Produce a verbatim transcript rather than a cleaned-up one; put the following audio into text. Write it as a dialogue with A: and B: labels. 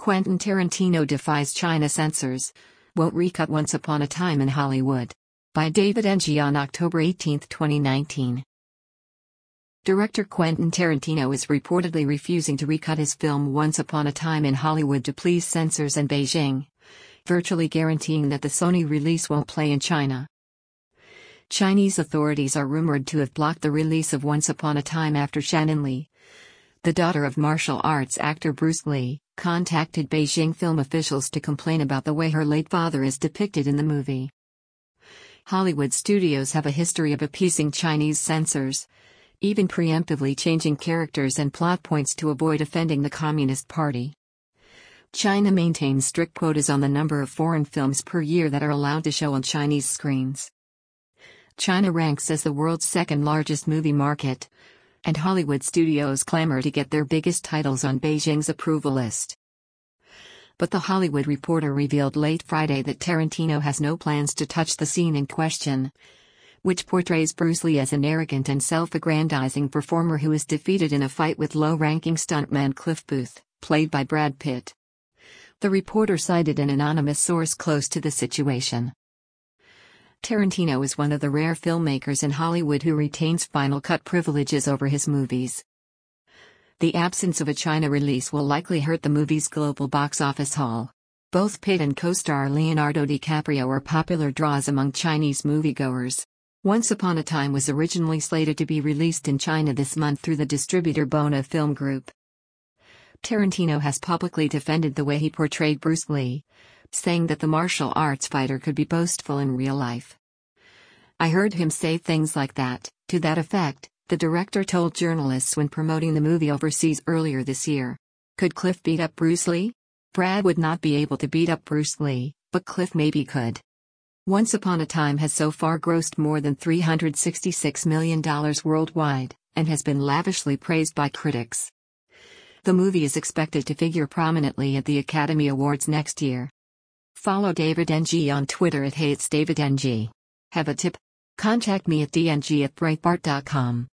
A: Quentin Tarantino defies China censors. Won't recut Once Upon a Time in Hollywood. By David Ng on October eighteenth, twenty nineteen. Director Quentin Tarantino is reportedly refusing to recut his film Once Upon a Time in Hollywood to please censors in Beijing, virtually guaranteeing that the Sony release won't play in China. Chinese authorities are rumored to have blocked the release of Once Upon a Time after Shannon Li, the daughter of martial arts actor Bruce Lee, contacted Beijing film officials to complain about the way her late father is depicted in the movie. Hollywood studios have a history of appeasing Chinese censors, even preemptively changing characters and plot points to avoid offending the Communist Party. China maintains strict quotas on the number of foreign films per year that are allowed to show on Chinese screens. China ranks as the world's second largest movie market, and Hollywood studios clamor to get their biggest titles on Beijing's approval list. But The Hollywood Reporter revealed late Friday that Tarantino has no plans to touch the scene in question, which portrays Bruce Lee as an arrogant and self-aggrandizing performer who is defeated in a fight with low-ranking stuntman Cliff Booth, played by Brad Pitt. The reporter cited an anonymous source close to the situation. Tarantino is one of the rare filmmakers in Hollywood who retains final cut privileges over his movies. The absence of a China release will likely hurt the movie's global box office haul. Both Pitt and co-star Leonardo DiCaprio are popular draws among Chinese moviegoers. Once Upon a Time was originally slated to be released in China this month through the distributor Bona Film Group. Tarantino has publicly defended the way he portrayed Bruce Lee, saying that the martial arts fighter could be boastful in real life. "I heard him say things like that, to that effect," the director told journalists when promoting the movie overseas earlier this year. Could Cliff beat up Bruce Lee? Brad would not be able to beat up Bruce Lee, but Cliff maybe could. Once Upon a Time has so far grossed more than three hundred sixty-six million dollars worldwide, and has been lavishly praised by critics. The movie is expected to figure prominently at the Academy Awards next year. Follow David Ng on Twitter at Hey It's David Ng. Have a tip? Contact me at d n g at breitbart dot com.